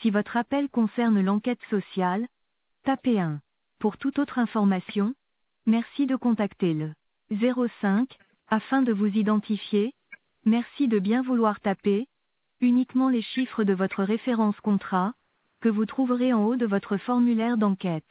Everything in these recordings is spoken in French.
Si votre appel concerne l'enquête sociale, tapez 1. Pour toute autre information, merci de contacter le 05 afin de vous identifier. Merci de bien vouloir taper uniquement les chiffres de votre référence contrat, que vous trouverez en haut de votre formulaire d'enquête.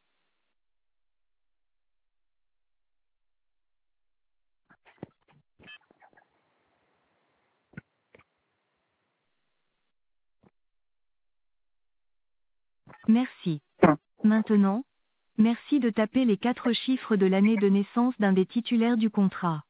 Merci. Maintenant, merci de taper les 4 chiffres de l'année de naissance d'un des titulaires du contrat.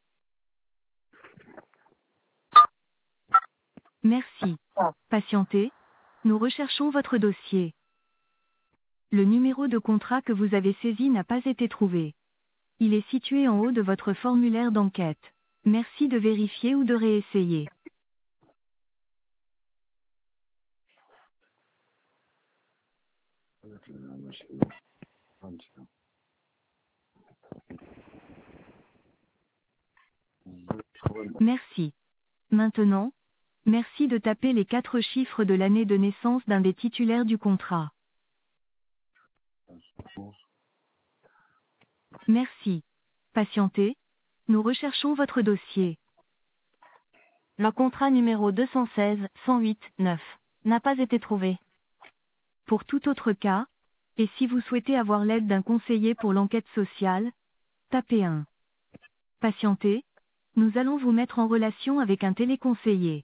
Merci. Patientez, nous recherchons votre dossier. Le numéro de contrat que vous avez saisi n'a pas été trouvé. Il est situé en haut de votre formulaire d'enquête. Merci de vérifier ou de réessayer. Merci. Maintenant, merci de taper les 4 chiffres de l'année de naissance d'un des titulaires du contrat. Merci. Patientez, nous recherchons votre dossier. Le contrat numéro 216-108-9 n'a pas été trouvé. Pour tout autre cas, et si vous souhaitez avoir l'aide d'un conseiller pour l'enquête sociale, tapez 1. Patientez, nous allons vous mettre en relation avec un téléconseiller.